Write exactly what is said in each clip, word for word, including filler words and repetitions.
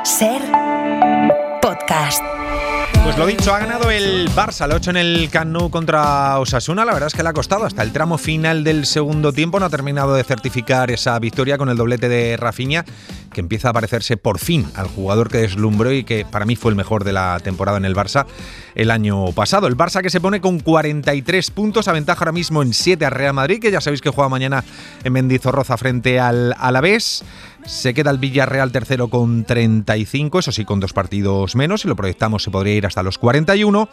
Ser Podcast. Pues lo dicho, ha ganado el Barça, lo ha hecho en el Camp Nou contra Osasuna. La verdad es que le ha costado hasta el tramo final del segundo tiempo. No ha terminado de certificar esa victoria con el doblete de Rafinha, que empieza a parecerse por fin al jugador que deslumbró y que para mí fue el mejor de la temporada en el Barça el año pasado. El Barça que se pone con cuarenta y tres puntos, aventaja ahora mismo en siete al Real Madrid, que ya sabéis que juega mañana en Mendizorroza frente al Alavés. Se queda el Villarreal tercero con treinta y cinco, eso sí, con dos partidos menos. Si lo proyectamos se podría ir hasta los cuarenta y uno.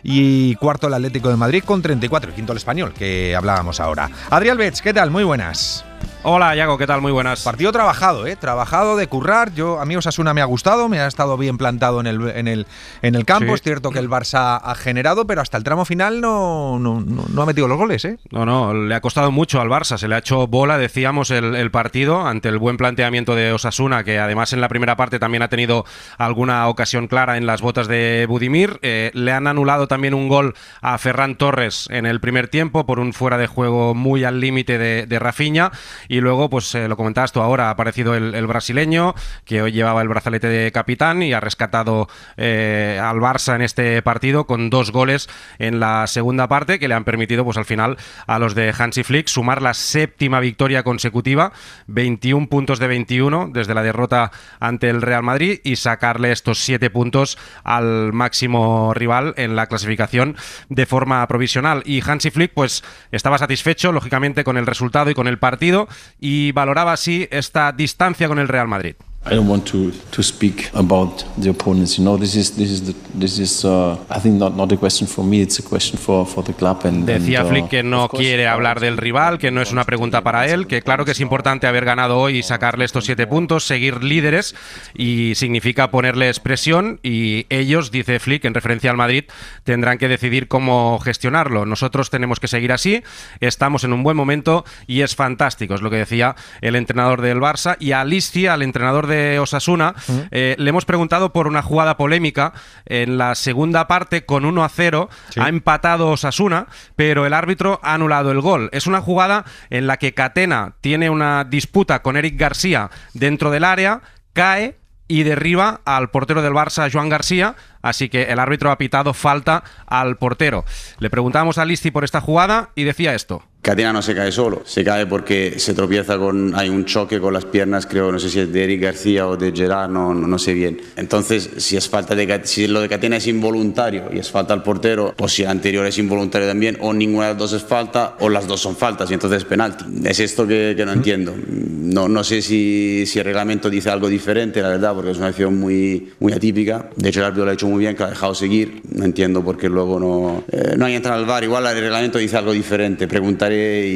Y cuarto el Atlético de Madrid con treinta y cuatro. Y quinto el Español, que hablábamos ahora. Adrián Bets, ¿qué tal? Muy buenas. Hola, Yago, ¿qué tal? Muy buenas. Partido trabajado, ¿eh? Trabajado de currar. Yo, a mí Osasuna me ha gustado, me ha estado bien plantado en el, en el, en el campo. Sí. Es cierto que el Barça ha generado, pero hasta el tramo final no, no, no, no ha metido los goles, ¿eh? No, no, le ha costado mucho al Barça. Se le ha hecho bola, decíamos, el, el partido ante el buen planteamiento de Osasuna, que además en la primera parte también ha tenido alguna ocasión clara en las botas de Budimir. Eh, le han anulado también un gol a Ferran Torres en el primer tiempo por un fuera de juego muy al límite de, de Rafinha. Y luego, pues eh, lo comentabas tú ahora, ha aparecido el, el brasileño, que hoy llevaba el brazalete de capitán y ha rescatado eh, al Barça en este partido con dos goles en la segunda parte, que le han permitido, pues al final, a los de Hansi Flick sumar la séptima victoria consecutiva, veintiún puntos de veintiuno desde la derrota ante el Real Madrid, y sacarle estos siete puntos al máximo rival en la clasificación de forma provisional. Y Hansi Flick, pues estaba satisfecho, lógicamente, con el resultado y con el partido, y valoraba así esta distancia con el Real Madrid. I don't want to to speak about the opponents. You know, this is this is the, this is uh, I think not not a question for me. It's a question for for the club. And decía and, uh, Flick que no quiere hablar del rival, que no es una pregunta para él, que claro que es importante haber ganado hoy y sacarle estos siete puntos, seguir líderes, y significa ponerles presión, y ellos, dice Flick en referencia al Madrid, tendrán que decidir cómo gestionarlo. Nosotros tenemos que seguir así, estamos en un buen momento y es fantástico, es lo que decía el entrenador del Barça. Y a Listri, al entrenador de Osasuna, uh-huh. eh, le hemos preguntado por una jugada polémica en la segunda parte. Con uno a cero, sí. Ha empatado Osasuna, pero el árbitro ha anulado el gol. Es una jugada en la que Catena tiene una disputa con Eric García dentro del área, cae y derriba al portero del Barça, Joan García, así que el árbitro ha pitado falta al portero. Le preguntamos a Listri por esta jugada y decía esto. Catena no se cae solo, se cae porque se tropieza con, hay un choque con las piernas, creo, no sé si es de Eric García o de Gerard, no, no, no sé bien. Entonces, si es falta de, si lo de Catena es involuntario y es falta al portero, o si el anterior es involuntario también, o ninguna de las dos es falta, o las dos son faltas y entonces es penalti. Es esto que, que no entiendo. No, no sé si, si el reglamento dice algo diferente, la verdad, porque es una acción muy, muy atípica. De hecho, el árbitro lo ha hecho muy bien, que lo ha dejado seguir. No entiendo por qué luego no, eh, no hay entrado al V A R. Igual el reglamento dice algo diferente. Preguntaré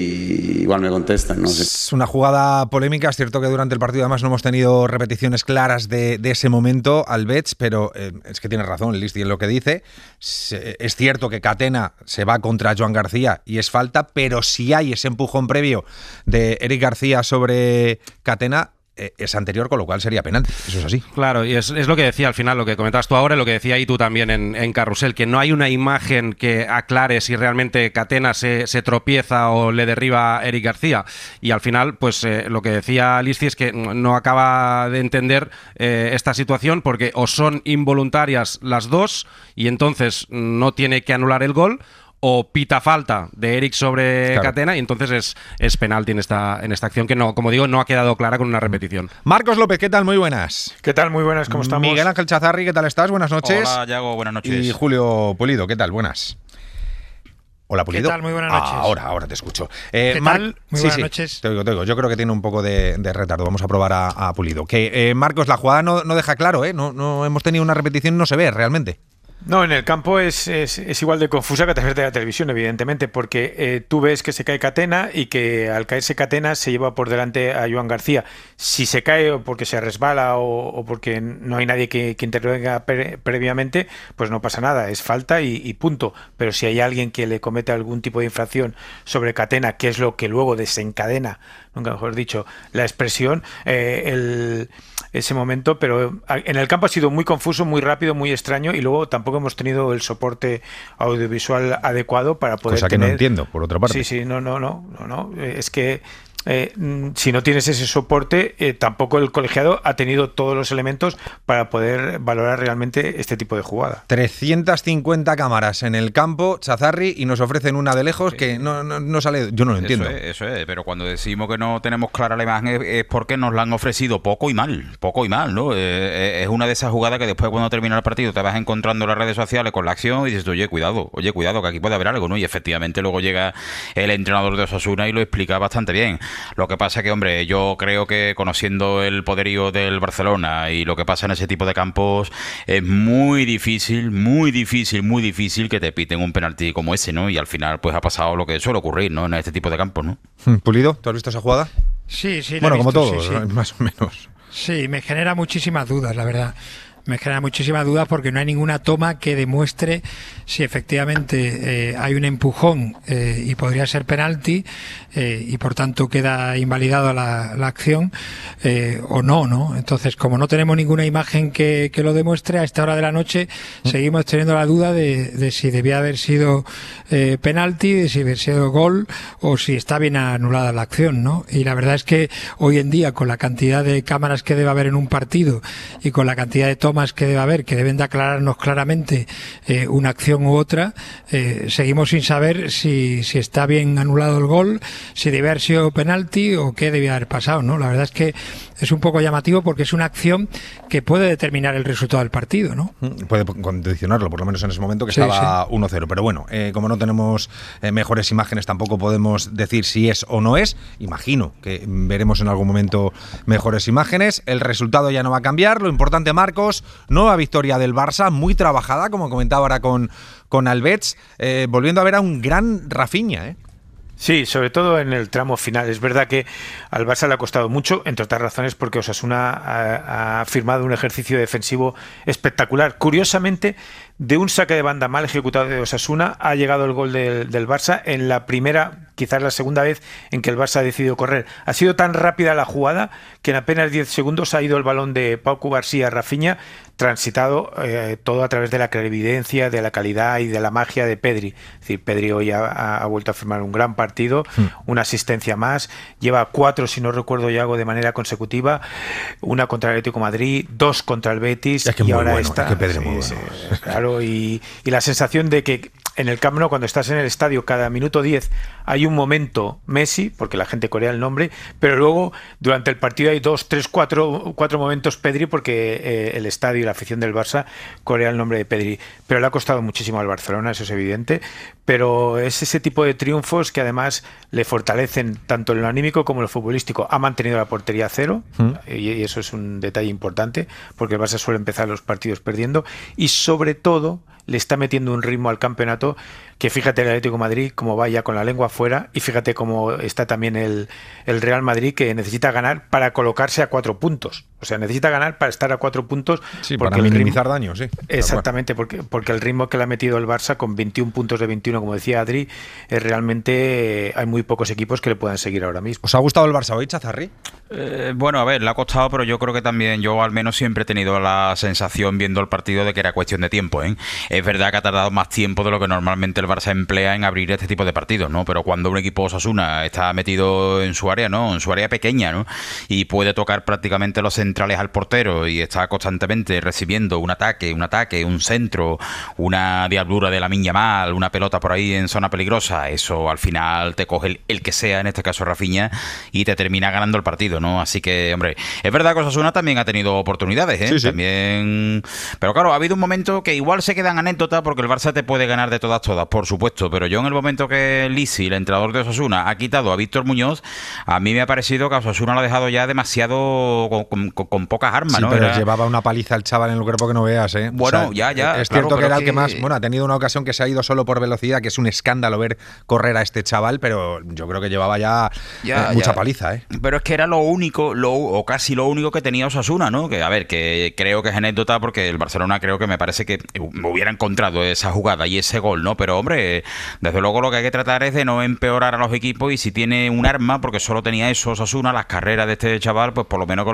y igual me contestan, no sé. Es una jugada polémica, es cierto que durante el partido además no hemos tenido repeticiones claras de, de ese momento al Bets, pero eh, es que tiene razón Listri en lo que dice. Es cierto que Catena se va contra Joan García y es falta, pero si hay ese empujón previo de Eric García sobre Catena, es anterior, con lo cual sería penalti. Eso es así. Claro, y es, es lo que decía al final, lo que comentabas tú ahora y lo que decía ahí tú también en, en Carrusel, que no hay una imagen que aclare si realmente Catena se, se tropieza o le derriba a Eric García. Y al final, pues eh, lo que decía Listri es que no acaba de entender eh, esta situación, porque o son involuntarias las dos y entonces no tiene que anular el gol, o pita falta de Eric sobre claro. Catena, y entonces es, es penalti en esta, en esta acción que, no, como digo, no ha quedado clara con una repetición. Marcos López, ¿qué tal? Muy buenas. ¿Qué tal? Muy buenas, ¿cómo estamos? Miguel Ángel Chazarri, ¿qué tal estás? Buenas noches. Hola, Yago, buenas noches. Y Julio Pulido, ¿qué tal? Buenas. Hola, Pulido. ¿Qué tal? Muy buenas noches. Ah, ahora, ahora te escucho. Eh, ¿Qué Mar- tal? Muy sí, buenas sí, noches. Te oigo, te oigo. Yo creo que tiene un poco de, de retardo. Vamos a probar a, a Pulido. Que eh, Marcos, la jugada no, no deja claro, ¿eh? No, no hemos tenido una repetición y no se ve realmente. No, en el campo es, es, es igual de confusa que a través de la televisión, evidentemente, porque eh, tú ves que se cae Catena y que al caerse Catena se lleva por delante a Joan García. Si se cae porque se resbala o, o porque no hay nadie que, que intervenga pre- previamente, pues no pasa nada, es falta y, y punto. Pero si hay alguien que le comete algún tipo de infracción sobre Catena, que es lo que luego desencadena, nunca mejor dicho, la expresión, eh, el, ese momento, pero en el campo ha sido muy confuso, muy rápido, muy extraño, y luego tampoco hemos tenido el soporte audiovisual adecuado para poder Cosa que tener... no entiendo, por otra parte. Sí, sí, no, no, no, no, no. Es que eh, si no tienes ese soporte, eh, tampoco el colegiado ha tenido todos los elementos para poder valorar realmente este tipo de jugada. trescientas cincuenta cámaras en el campo, Chazarri, y nos ofrecen una de lejos que no, no, no sale, yo no lo entiendo. Eso es, eso es, pero cuando decimos que no tenemos clara la imagen es, es porque nos la han ofrecido poco y mal, poco y mal, ¿no? Eh, es una de esas jugadas que después cuando termina el partido te vas encontrando en las redes sociales con la acción y dices, oye, cuidado, oye, cuidado, que aquí puede haber algo, ¿no? Y efectivamente luego llega el entrenador de Osasuna y lo explica bastante bien. Lo que pasa que, hombre, yo creo que conociendo el poderío del Barcelona y lo que pasa en ese tipo de campos, es muy difícil, muy difícil, muy difícil que te piten un penalti como ese, ¿no? Y al final pues ha pasado lo que suele ocurrir, ¿no? En este tipo de campos, ¿no? Pulido, ¿tú has visto esa jugada? Sí, sí. Bueno, como visto, todos, sí, sí. más o menos. Sí, me genera muchísimas dudas, la verdad. Me genera muchísimas dudas porque no hay ninguna toma que demuestre si efectivamente eh, hay un empujón eh, y podría ser penalti eh, y por tanto queda invalidada la, la acción eh, o no, ¿no? Entonces, como no tenemos ninguna imagen que, que lo demuestre, a esta hora de la noche seguimos teniendo la duda de, de si debía haber sido eh, penalti, de si debía sido gol o si está bien anulada la acción, ¿no? Y la verdad es que hoy en día, con la cantidad de cámaras que debe haber en un partido y con la cantidad de tomas que debe haber, que deben de aclararnos claramente eh, una acción u otra, eh, seguimos sin saber si, si está bien anulado el gol, si debe haber sido penalti o qué debía haber pasado, ¿no? La verdad es que es un poco llamativo porque es una acción que puede determinar el resultado del partido, ¿no? Puede condicionarlo, por lo menos en ese momento que sí, estaba sí. uno cero. Pero bueno, eh, como no tenemos eh, mejores imágenes, tampoco podemos decir si es o no es. Imagino que veremos en algún momento mejores imágenes. El resultado ya no va a cambiar. Lo importante, Marcos, nueva victoria del Barça, muy trabajada, como comentaba ahora con, con Albets, eh, volviendo a ver a un gran Rafinha, ¿eh? Sí, sobre todo en el tramo final. Es verdad que al Barça le ha costado mucho, entre otras razones porque Osasuna ha, ha firmado un ejercicio defensivo espectacular. Curiosamente, de un saque de banda mal ejecutado de Osasuna ha llegado el gol del, del Barça en la primera, quizás la segunda vez en que el Barça ha decidido correr. Ha sido tan rápida la jugada que en apenas diez segundos ha ido el balón de Pau Cubarsí a Rafinha, transitado eh, todo a través de la clarividencia, de la calidad y de la magia de Pedri. Es decir, Pedri hoy ha, ha vuelto a firmar un gran partido, mm. una asistencia más, lleva cuatro, si no recuerdo ya, de manera consecutiva, una contra el Atlético de Madrid, dos contra el Betis, es que y ahora bueno, esta. Es que Pedri sí, muy sí, bueno. claro, y, y la sensación de que en el Camp Nou, cuando estás en el estadio, cada minuto diez hay un momento Messi, porque la gente corea el nombre, pero luego durante el partido hay dos, tres, cuatro, cuatro momentos Pedri, porque eh, el estadio y la afición del Barça corea el nombre de Pedri. Pero le ha costado muchísimo al Barcelona, eso es evidente, pero es ese tipo de triunfos que además le fortalecen tanto en lo anímico como en lo futbolístico. Ha mantenido la portería a cero, ¿Mm? y eso es un detalle importante, porque el Barça suele empezar los partidos perdiendo, y sobre todo le está metiendo un ritmo al campeonato que, fíjate, el Atlético de Madrid como va ya con la lengua afuera, y fíjate cómo está también el, el Real Madrid, que necesita ganar para colocarse a cuatro puntos. O sea, necesita ganar para estar a cuatro puntos. Sí, para minimizar daños, sí. Exactamente, porque, porque el ritmo que le ha metido el Barça con veintiún puntos de veintiuno, como decía Adri, es realmente, hay muy pocos equipos que le puedan seguir ahora mismo. ¿Os ha gustado el Barça hoy, Chazarri? Eh, bueno, a ver, le ha costado, pero yo creo que también, yo al menos siempre he tenido la sensación viendo el partido de que era cuestión de tiempo, ¿eh? Es verdad que ha tardado más tiempo de lo que normalmente el Barça emplea en abrir este tipo de partidos, ¿no? Pero cuando un equipo Osasuna está metido en su área, ¿no? En su área pequeña, ¿no? Y puede tocar prácticamente los centrales al portero y está constantemente recibiendo un ataque, un ataque, un centro, una diablura de Lamine Yamal, una pelota por ahí en zona peligrosa, eso al final te coge el, el que sea, en este caso Rafinha, y te termina ganando el partido, ¿no? Así que, hombre, es verdad que Osasuna también ha tenido oportunidades, ¿eh? Sí, sí. También... Pero claro, ha habido un momento que igual se quedan anécdotas, porque el Barça te puede ganar de todas, todas, por supuesto, pero yo en el momento que Lisi, el entrenador de Osasuna, ha quitado a Víctor Muñoz, a mí me ha parecido que a Osasuna lo ha dejado ya demasiado con, con, con, con pocas armas, sí, ¿no? Pero era... llevaba una paliza el chaval en el cuerpo que no veas, ¿eh? Bueno, o sea, ya, ya. Es claro, cierto que era el que... que más... Bueno, ha tenido una ocasión que se ha ido solo por velocidad, que es un escándalo ver correr a este chaval, pero yo creo que llevaba ya, ya eh, mucha ya. paliza, ¿eh? Pero es que era lo único, lo, o casi lo único que tenía Osasuna, ¿no? Que, a ver, que creo que es anécdota, porque el Barcelona creo que me parece que me hubiera encontrado esa jugada y ese gol, ¿no? Pero, hombre, desde luego lo que hay que tratar es de no empeorar a los equipos, y si tiene un arma, porque solo tenía eso Osasuna, las carreras de este chaval, pues por lo menos que lo dejen en el campo.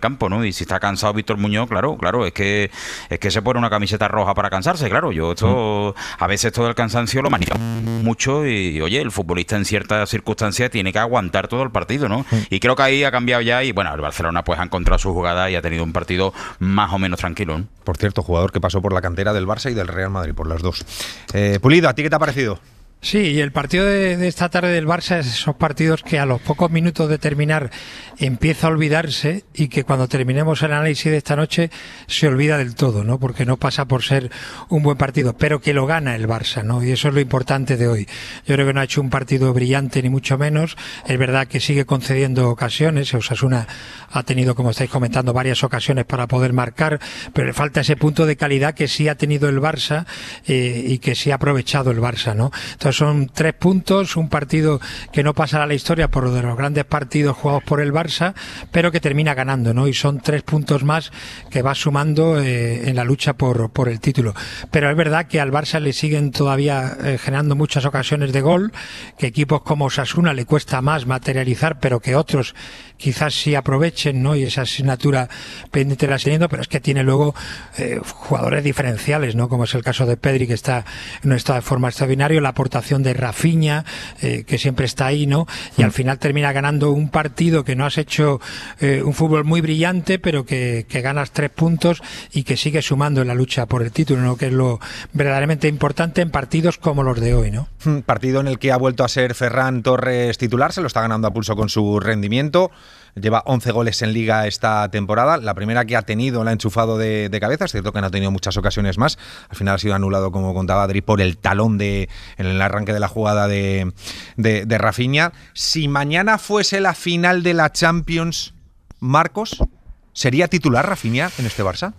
campo, ¿no? Y si está cansado Víctor Muñoz, claro, claro, es que es que se pone una camiseta roja para cansarse, claro. Yo esto, a veces todo el cansancio lo manejo mucho y, oye, el futbolista en ciertas circunstancias tiene que aguantar todo el partido, ¿no? Y creo que ahí ha cambiado ya y, bueno, el Barcelona pues ha encontrado su jugada y ha tenido un partido más o menos tranquilo, ¿no? Por cierto, jugador que pasó por la cantera del Barça y del Real Madrid, por las dos. Eh, Pulido, ¿a ti qué te ha parecido? Sí, y el partido de, de esta tarde del Barça es esos partidos que a los pocos minutos de terminar empieza a olvidarse y que cuando terminemos el análisis de esta noche se olvida del todo, ¿no? Porque no pasa por ser un buen partido, pero que lo gana el Barça, ¿no? Y eso es lo importante de hoy. Yo creo que no ha hecho un partido brillante ni mucho menos. Es verdad que sigue concediendo ocasiones. Osasuna ha tenido, como estáis comentando, varias ocasiones para poder marcar, pero le falta ese punto de calidad que sí ha tenido el Barça eh, y que sí ha aprovechado el Barça, ¿no? Entonces son tres puntos, un partido que no pasará a la historia por de los grandes partidos jugados por el Barça, pero que termina ganando, ¿no? Y son tres puntos más que va sumando eh, en la lucha por, por el título. Pero es verdad que al Barça le siguen todavía eh, generando muchas ocasiones de gol, que equipos como Osasuna le cuesta más materializar, pero que otros quizás sí aprovechen, ¿no? Y esa asignatura pendiente la teniendo, pero es que tiene luego eh, jugadores diferenciales, ¿no? Como es el caso de Pedri, que está en un estado de forma extraordinario, la aportación de Rafinha, eh, que siempre está ahí, ¿no? Y al final termina ganando un partido que no has hecho eh, un fútbol muy brillante, pero que, que ganas tres puntos y que sigue sumando en la lucha por el título, ¿no? Que es lo verdaderamente importante en partidos como los de hoy, ¿no? Partido en el que ha vuelto a ser Ferran Torres titular, se lo está ganando a pulso con su rendimiento. Lleva once goles en Liga esta temporada. La primera que ha tenido la ha enchufado de, de cabeza. Es cierto que no ha tenido muchas ocasiones más. Al final ha sido anulado, como contaba Adri, por el talón de, en el arranque de la jugada de, de, de Rafinha. Si mañana fuese la final de la Champions, Marcos, ¿sería titular Rafinha en este Barça?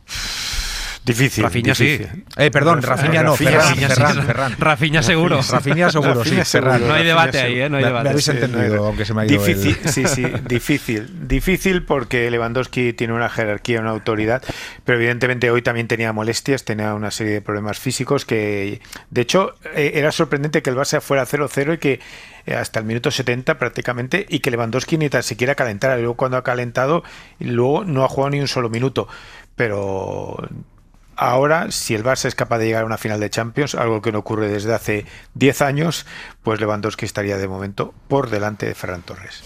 Difícil. Rafinha difícil. sí. Eh, perdón, Rafinha no, Rafinha, Ferran, Rafinha, Ferran, sí. Ferran. Rafinha seguro. Rafinha seguro, Rafinha sí. seguro. Ferran. No hay debate Rafinha ahí, ¿eh? No hay Me, debate. me habéis Sí, entendido, no, aunque se me ha ido difícil, el... sí, sí, difícil. Difícil porque Lewandowski tiene una jerarquía, una autoridad, pero evidentemente hoy también tenía molestias, tenía una serie de problemas físicos que, de hecho, eh, era sorprendente que el Barça fuera cero cero y que eh, hasta el minuto setenta prácticamente, y que Lewandowski ni tan siquiera calentara. Luego cuando ha calentado, luego no ha jugado ni un solo minuto, pero... Ahora, si el Barça es capaz de llegar a una final de Champions, algo que no ocurre desde hace diez años, pues Lewandowski estaría de momento por delante de Ferran Torres.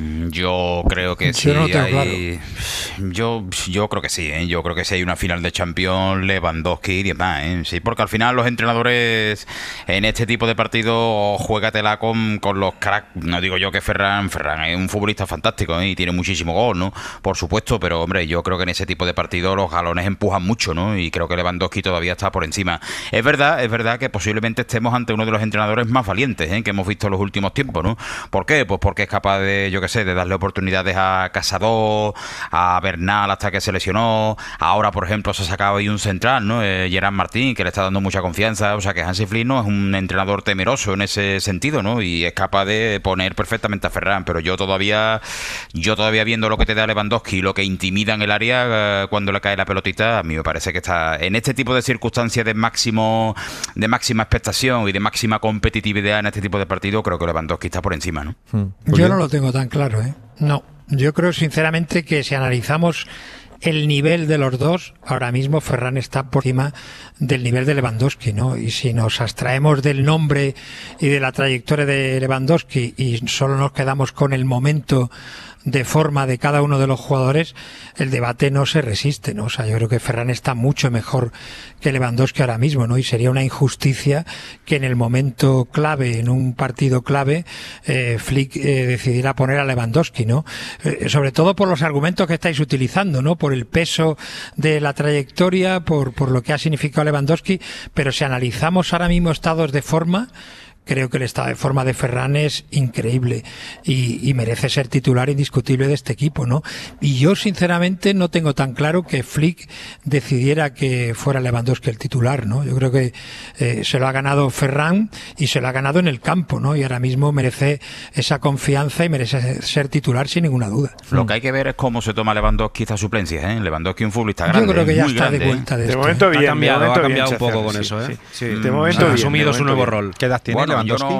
Yo creo que Yo sí. no lo tengo hay... yo, yo creo que sí, ¿eh? Yo creo que si hay una final de Champions, Lewandowski y demás, ¿eh? Sí, porque al final los entrenadores en este tipo de partidos juégatela con, con los cracks. No digo yo que Ferran, Ferran es un futbolista fantástico, ¿eh? Y tiene muchísimo gol, ¿no? Por supuesto, pero hombre, yo creo que en ese tipo de partidos los galones empujan mucho, ¿no? Y creo que Lewandowski todavía está por encima. Es verdad, es verdad que posiblemente estemos ante uno de los entrenadores más valientes, ¿eh? Que hemos visto en los últimos tiempos, ¿no? ¿Por qué? Pues porque es capaz de, yo qué sé, de darle oportunidades a Casado, a Bernal hasta que se lesionó. Ahora, por ejemplo, se ha sacado ahí un central, ¿no? Eh, Gerard Martín, que le está dando mucha confianza. O sea que Hansi Flick no es un entrenador temeroso en ese sentido, ¿no? Y es capaz de poner perfectamente a Ferran. Pero yo todavía, yo todavía viendo lo que te da Lewandowski, lo que intimida en el área eh, cuando le cae la pelotita, a mí me parece que está en este tipo de circunstancias de máximo, de máxima expectación y de máxima competitividad en este tipo de partidos, creo que Lewandowski está por encima, ¿no? Hmm. Yo no lo tengo tan claro, ¿eh? No, yo creo sinceramente que si analizamos el nivel de los dos, ahora mismo Ferran está por encima del nivel de Lewandowski, ¿no? Y si nos abstraemos del nombre y de la trayectoria de Lewandowski y solo nos quedamos con el momento de forma de cada uno de los jugadores, el debate no se resiste, ¿no? O sea, yo creo que Ferran está mucho mejor que Lewandowski ahora mismo, ¿no? Y sería una injusticia que en el momento clave, en un partido clave, eh, Flick eh, decidiera poner a Lewandowski, ¿no? Eh, sobre todo por los argumentos que estáis utilizando, ¿no? Por el peso de la trayectoria, por, por lo que ha significado Lewandowski, pero si analizamos ahora mismo estados de forma, creo que el estado de forma de Ferran es increíble y, y merece ser titular indiscutible de este equipo, ¿no? Y yo sinceramente no tengo tan claro que Flick decidiera que fuera Lewandowski el titular, ¿no? Yo creo que eh, se lo ha ganado Ferran y se lo ha ganado en el campo, ¿no? Y ahora mismo merece esa confianza y merece ser titular sin ninguna duda. Lo que hay que ver es cómo se toma Lewandowski esta suplencia, ¿eh? Lewandowski un futbolista grande. Yo creo que ya muy está grande, de vuelta de, De esto, momento ¿eh? bien, Ha cambiado, de momento ha cambiado bien, un poco Chazarra, con sí, eso, ¿eh? sí. Sí. De momento Ha bien, asumido de su momento nuevo bien. rol. ¿Qué edad tiene Bueno, yo Lewandowski? no...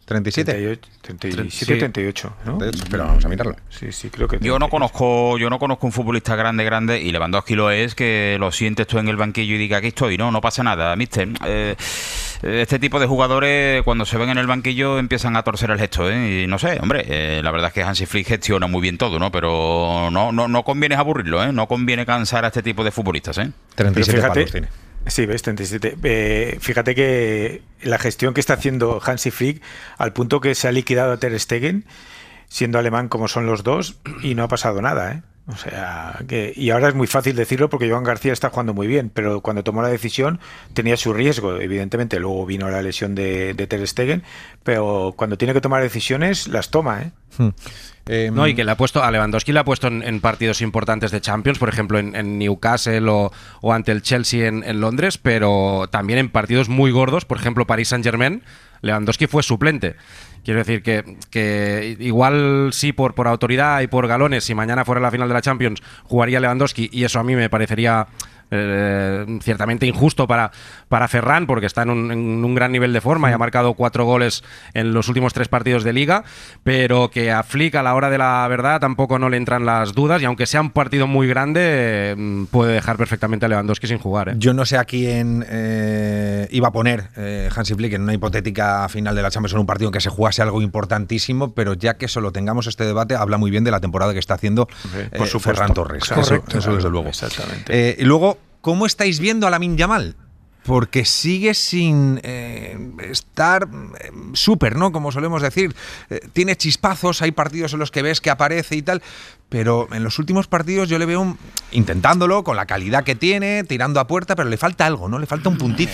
¿treinta y siete? treinta y siete, treinta y ocho, ¿no? Pero vamos a mirarlo. Sí, sí, creo que yo no conozco, yo no conozco un futbolista grande, grande, y Lewandowski lo es, que lo sientes tú en el banquillo y diga, aquí estoy, no, no pasa nada, mister. Eh, este tipo de jugadores, cuando se ven en el banquillo, empiezan a torcer el gesto, ¿eh? Y no sé, hombre, eh, la verdad es que Hansi Flick gestiona muy bien todo, ¿no? Pero no, no, no conviene aburrirlo, ¿eh? No conviene cansar a este tipo de futbolistas, ¿eh? treinta y siete palos tiene. Sí, ves, treinta y siete. Eh, fíjate que la gestión que está haciendo Hansi Flick, al punto que se ha liquidado a Ter Stegen, siendo alemán como son los dos, y no ha pasado nada, ¿eh? O sea, que, y ahora es muy fácil decirlo porque Joan García está jugando muy bien, pero cuando tomó la decisión tenía su riesgo, evidentemente. Luego vino la lesión de, de Ter Stegen, pero cuando tiene que tomar decisiones, las toma, ¿eh? Hmm. Eh, no, y que le ha puesto a Lewandowski, le ha puesto en, en partidos importantes de Champions, por ejemplo en, en Newcastle o, o ante el Chelsea en, en Londres, pero también en partidos muy gordos, por ejemplo Paris Saint-Germain, Lewandowski fue suplente. Quiero decir que, que igual sí por, por autoridad y por galones, si mañana fuera la final de la Champions jugaría Lewandowski, y eso a mí me parecería eh, ciertamente injusto para, para Ferran, porque está en un, en un gran nivel de forma y ha marcado cuatro goles en los últimos tres partidos de Liga, pero que a Flick a la hora de la verdad tampoco no le entran las dudas, y aunque sea un partido muy grande eh, puede dejar perfectamente a Lewandowski sin jugar, ¿eh? Yo no sé a quién eh, iba a poner eh, Hansi Flick en una hipotética final de la Champions, en un partido en que se jugase algo importantísimo, pero ya que solo tengamos este debate, habla muy bien de la temporada que está haciendo eh, por su Ferran Torres. Claro, eso, correcto, eso desde luego. Exactamente. Eh, y luego, ¿cómo estáis viendo a Lamine Yamal? Porque sigue sin eh, estar eh, súper, ¿no? Como solemos decir. Eh, tiene chispazos, hay partidos en los que ves que aparece y tal, pero en los últimos partidos yo le veo un, intentándolo, con la calidad que tiene, tirando a puerta, pero le falta algo, ¿no? Le falta un puntito.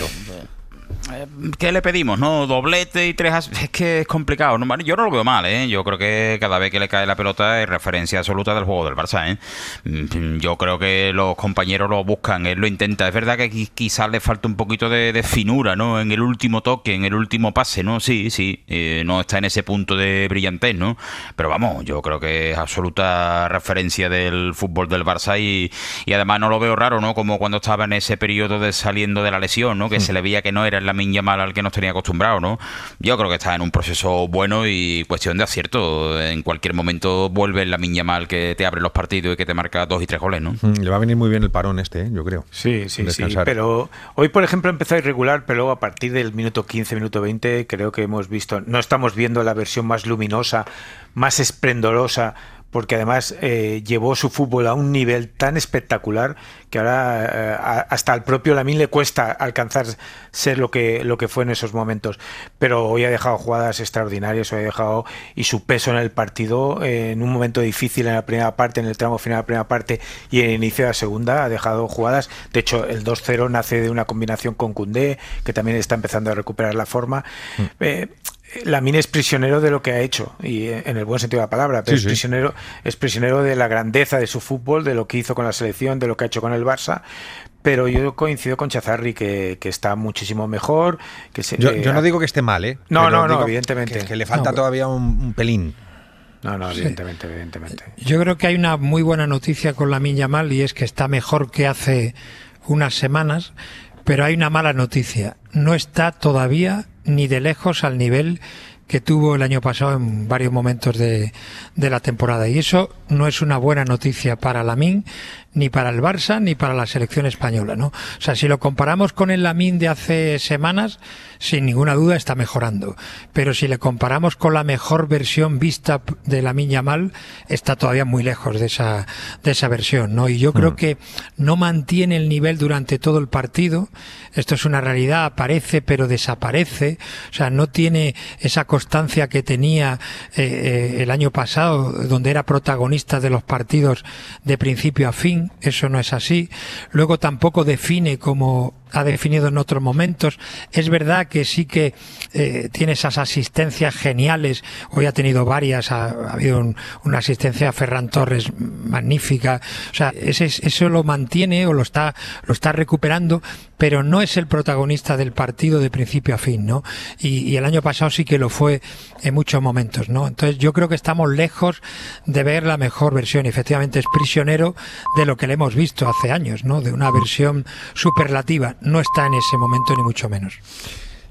¿Qué le pedimos? ¿No? Doblete y tres as... Es que es complicado, ¿no? Yo no lo veo mal, ¿eh? Yo creo que cada vez que le cae la pelota es referencia absoluta del juego del Barça, ¿eh? Yo creo que los compañeros lo buscan, él lo intenta. Es verdad que quizás le falta un poquito de, de finura, ¿no? En el último toque, en el último pase, ¿no? Sí, sí, eh, no está en ese punto de brillantez, ¿no? Pero vamos, yo creo que es absoluta referencia del fútbol del Barça, y, y además no lo veo raro, ¿no? Como cuando estaba en ese periodo de saliendo de la lesión, ¿no? Que mm. se le veía que no era el Lamine Yamal al que nos tenía acostumbrado, ¿no? Yo creo que está en un proceso bueno y cuestión de acierto. En cualquier momento vuelve el Lamine Yamal que te abre los partidos y que te marca dos y tres goles, ¿no? Mm, le va a venir muy bien el parón este, ¿eh? Yo creo. Sí, sí, sí. Pero hoy, por ejemplo, empezó a irregular, pero luego a partir del minuto quince, minuto veinte, creo que hemos visto, no estamos viendo la versión más luminosa, más esplendorosa, porque además eh, llevó su fútbol a un nivel tan espectacular que ahora eh, hasta al propio Lamine le cuesta alcanzar ser lo que lo que fue en esos momentos, pero hoy ha dejado jugadas extraordinarias, hoy ha dejado, y su peso en el partido eh, en un momento difícil en la primera parte, en el tramo final de la primera parte y en el inicio de la segunda, ha dejado jugadas. De hecho, el dos cero nace de una combinación con Koundé, que también está empezando a recuperar la forma. Mm. eh, Lamine es prisionero de lo que ha hecho, y en el buen sentido de la palabra, pero sí, es sí. prisionero es prisionero de la grandeza de su fútbol, de lo que hizo con la selección, de lo que ha hecho con el Barça. Pero yo coincido con Chazarri que, que está muchísimo mejor. Que se, yo, yo no digo que esté mal, ¿eh? No, no, no, evidentemente. Que, que le falta no, todavía un, un pelín. No, no, evidentemente, sí. evidentemente. Yo creo que hay una muy buena noticia con Lamine Yamal, y es que está mejor que hace unas semanas, pero hay una mala noticia. No está todavía ni de lejos al nivel que tuvo el año pasado en varios momentos de, de la temporada, y eso no es una buena noticia para Lamine, ni para el Barça, ni para la selección española, ¿no? O sea, si lo comparamos con el Lamine de hace semanas, sin ninguna duda está mejorando, pero si le comparamos con la mejor versión vista de Lamine Yamal, está todavía muy lejos de esa de esa versión, ¿no? Y yo creo que no mantiene el nivel durante todo el partido. Esto es una realidad, aparece pero desaparece, o sea, no tiene esa constancia que tenía eh, eh, el año pasado, donde era protagonista de los partidos de principio a fin. Eso no es así. Luego tampoco define como ha definido en otros momentos. Es verdad que sí que eh, tiene esas asistencias geniales. Hoy ha tenido varias, ha, ha habido un, una asistencia a Ferran Torres magnífica. O sea, ese, eso lo mantiene o lo está, lo está recuperando, pero no es el protagonista del partido de principio a fin, ¿no? Y, y el año pasado sí que lo fue en muchos momentos, ¿no? Entonces yo creo que estamos lejos de ver la mejor versión, y efectivamente es prisionero de lo que le hemos visto hace años, ¿no? De una versión superlativa. No está en ese momento ni mucho menos.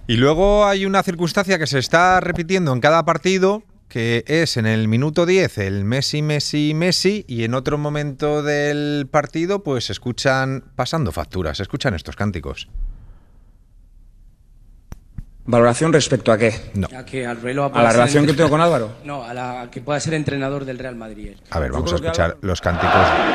Y luego hay una circunstancia que se está repitiendo en cada partido, que es en el minuto diez el Messi, Messi, Messi, y en otro momento del partido pues se escuchan pasando facturas, se escuchan estos cánticos. ¿Valoración respecto a qué? No. A, que al reloj ¿A la relación entre... que tengo con Álvaro? No, a, la, a que pueda ser entrenador del Real Madrid. A ver, vamos a escuchar Álvaro... los cánticos.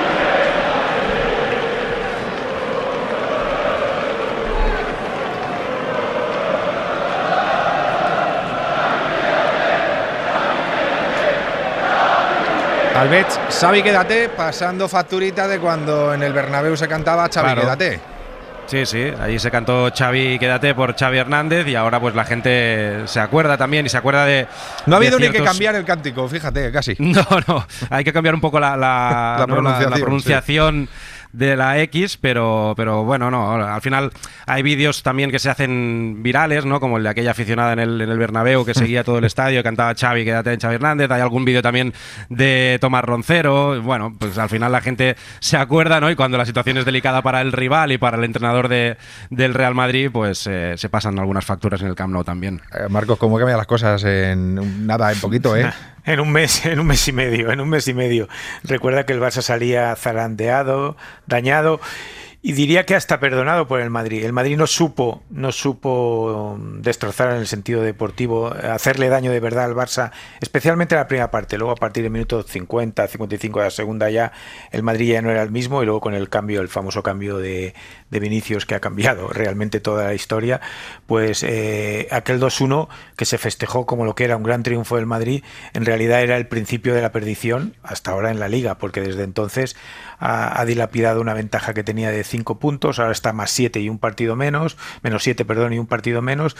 Albets, Xavi, quédate, pasando facturita de cuando en el Bernabéu se cantaba Xavi, claro. Quédate. Sí, sí, allí se cantó Xavi, quédate por Xavi Hernández y ahora pues la gente se acuerda también y se acuerda de... No ha habido ciertos... ni que cambiar el cántico, fíjate, casi. No, no, hay que cambiar un poco la, la, la ¿no? pronunciación. La, la pronunciación sí. de la X, pero, pero bueno, no, al final hay vídeos también que se hacen virales, ¿no? Como el de aquella aficionada en el, en el Bernabéu que seguía todo el estadio, cantaba Xavi, quédate en Xavi Hernández, hay algún vídeo también de Tomás Roncero, bueno, pues al final la gente se acuerda, ¿no? Y cuando la situación es delicada para el rival y para el entrenador de, del Real Madrid, pues eh, se pasan algunas facturas en el Camp Nou también. Eh, Marcos, ¿cómo cambian las cosas en nada, en poquito, eh? En un mes, en un mes y medio, en un mes y medio. Recuerda que el Barça salía zarandeado, dañado y diría que hasta perdonado por el Madrid. El Madrid no supo, no supo destrozar en el sentido deportivo, hacerle daño de verdad al Barça, especialmente en la primera parte. Luego a partir del minuto cincuenta, cincuenta y cinco de la segunda ya el Madrid ya no era el mismo y luego con el cambio, el famoso cambio de, de Vinicius que ha cambiado realmente toda la historia, pues eh, aquel dos uno que se festejó como lo que era un gran triunfo del Madrid, en realidad era el principio de la perdición hasta ahora en la Liga, porque desde entonces ha, ha dilapidado una ventaja que tenía de cinco puntos, ahora está más siete y un partido menos, menos siete, perdón, y un partido menos,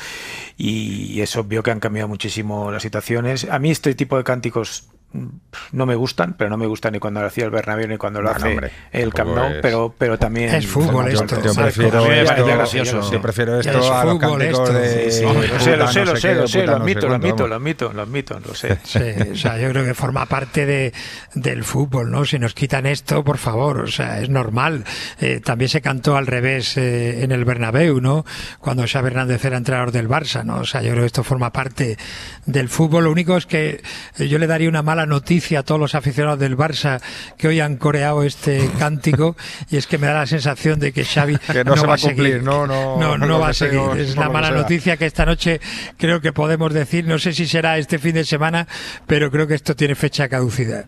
y es obvio que han cambiado muchísimo las situaciones. A mí este tipo de cánticos no me gustan, pero no me gustan ni cuando lo hacía el Bernabéu ni cuando lo bueno, hace hombre, el Camp Nou, es... pero, pero también... Es fútbol yo, esto. Yo prefiero sí, esto, gracioso, yo prefiero esto es a los cánticos esto. de... Sí, sí, lo sé, lo sé, lo sé, lo sé, lo admito, lo admito, cuánto, lo admito, lo admito, lo sé. Sí, o sea, yo creo que forma parte de, del fútbol, ¿no? Si nos quitan esto, por favor, o sea, es normal. Eh, también se cantó al revés eh, en el Bernabéu, ¿no? Cuando Xavi Hernández era entrenador del Barça, ¿no? O sea, yo creo que esto forma parte del fútbol. Lo único es que yo le daría una mala noticia a todos los aficionados del Barça que hoy han coreado este cántico, y es que me da la sensación de que Xavi que no, no se va a cumplir, seguir. no, no, no, no, no va a seguir. Es la mala sea. noticia que esta noche creo que podemos decir, no sé si será este fin de semana, pero creo que esto tiene fecha de caducidad.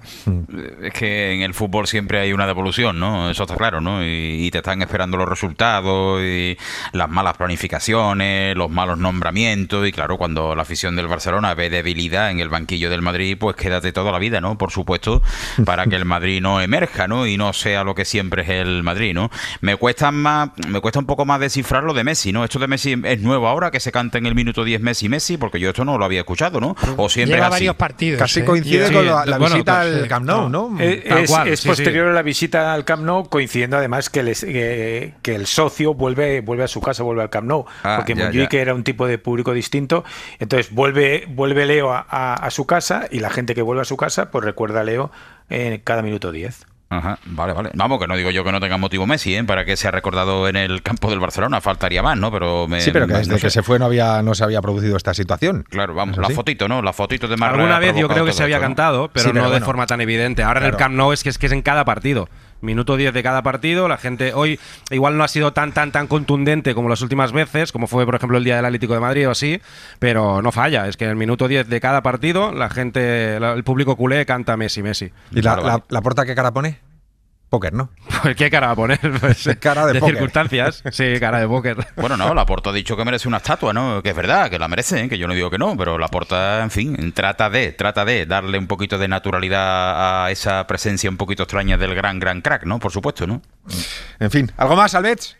Es que en el fútbol siempre hay una devolución, ¿no? Eso está claro, ¿no? Y, y te están esperando los resultados y las malas planificaciones, los malos nombramientos, y claro, cuando la afición del Barcelona ve debilidad en el banquillo del Madrid, pues quédate toda la vida, ¿no? Por supuesto, para que el Madrid no emerja, ¿no? Y no sea lo que siempre es el Madrid, ¿no? Me cuesta más, me cuesta un poco más descifrar lo de Messi, ¿no? Esto de Messi es nuevo ahora, que se canta en el minuto diez Messi, Messi, porque yo esto no lo había escuchado, ¿no? O siempre lleva es así. varios partidos. Casi ¿eh? coincide sí, con la, la bueno, visita pues, al Camp Nou, ¿no? ¿no? Es, es, cual, es sí, posterior sí. a la visita al Camp Nou, coincidiendo además que, les, que, que el socio vuelve, vuelve a su casa, vuelve al Camp Nou, ah, porque ya, Montjuic ya. era un tipo de público distinto, entonces vuelve, vuelve Leo a, a, a su casa, y la gente que vuelve a su casa pues recuerda a Leo en cada minuto diez. Ajá, vale, vale. Vamos, que no digo yo que no tenga motivo Messi, ¿eh? Para que sea recordado en el campo del Barcelona, faltaría más, ¿no? Pero me, sí, pero que me, desde no que sé. se fue no había no se había producido esta situación. Claro, vamos, ¿Es la así? fotito, ¿no? La fotito de Marra. Alguna vez yo creo que se había esto, ¿no? cantado, pero Sí, no pero de bueno. forma tan evidente. Ahora Claro. en el Camp Nou es que es que es en cada partido. Minuto diez de cada partido, la gente hoy igual no ha sido tan tan tan contundente como las últimas veces, como fue por ejemplo el día del Atlético de Madrid o así, pero no falla, es que en el minuto diez de cada partido la gente, la, el público culé canta Messi, Messi. ¿Y la, Vale, vale. la, la Porta qué cara pone? Póker, ¿no? Pues qué cara va a poner, pues, Cara de de póker. circunstancias, sí, cara de póker. Bueno, no, Laporta ha dicho que merece una estatua, ¿no? Que es verdad, que la merece, ¿eh? Que yo no digo que no, pero Laporta, en fin, trata de, trata de darle un poquito de naturalidad a esa presencia un poquito extraña del gran, gran crack, ¿no? Por supuesto, ¿no? En fin, ¿algo más, Albets?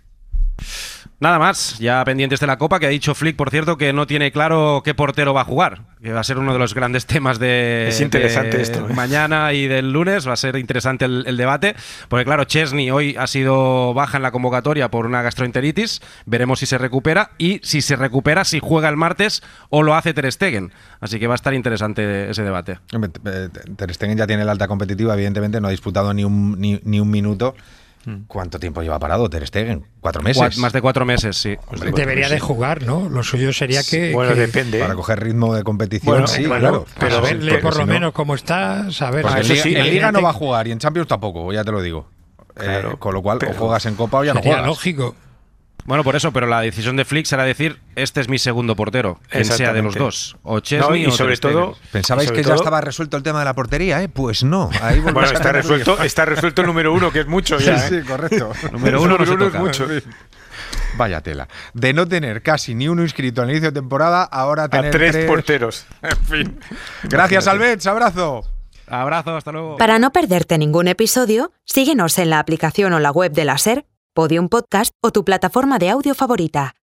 Nada más, ya pendientes de la Copa, que ha dicho Flick, por cierto, que no tiene claro qué portero va a jugar, que va a ser uno de los grandes temas de, Es interesante de esto, ¿eh? mañana y del lunes, va a ser interesante el, el debate, porque claro, Chesney hoy ha sido baja en la convocatoria por una gastroenteritis, veremos si se recupera, y si se recupera, si juega el martes o lo hace Ter Stegen, así que va a estar interesante ese debate. Ter Stegen ya tiene la alta competitiva, evidentemente no ha disputado ni un, ni, ni un minuto. ¿Cuánto tiempo lleva parado Ter Stegen? ¿Cuatro meses? Cu- más de cuatro meses, sí. Hombre, Debería pues de sí. jugar, ¿no? Lo suyo sería que... Bueno, que- depende. Para coger ritmo de competición, Bueno, sí, bueno, claro. pero a sí, verle porque por si lo no- menos cómo está, saber. Porque Ah, en eso Liga, sí, en Liga imagínate- no va a jugar y en Champions tampoco, ya te lo digo. Claro, Eh, con lo cual, pero- o juegas en Copa o ya no Sería juegas. lógico. Bueno, por eso, pero la decisión de Flick será decir, este es mi segundo portero, quien sea de los Exactamente. dos, o No, Chesney y o sobre Ter Stegen. todo... ¿Pensabais y sobre que ya todo- estaba resuelto el tema de la portería, eh? Pues no. Ahí volvemos Bueno, a está tener- resuelto, está resuelto el número uno, que es mucho ya. Sí, ¿eh? sí, correcto. Número uno no se es toca. mucho. Vaya tela. De no tener casi ni uno inscrito al inicio de temporada, ahora A tener tres, porteros. En fin. Gracias, Albets. Abrazo. Abrazo, hasta luego. Para no perderte ningún episodio, síguenos en la aplicación o la web de la SER, Podium Podcast o tu plataforma de audio favorita.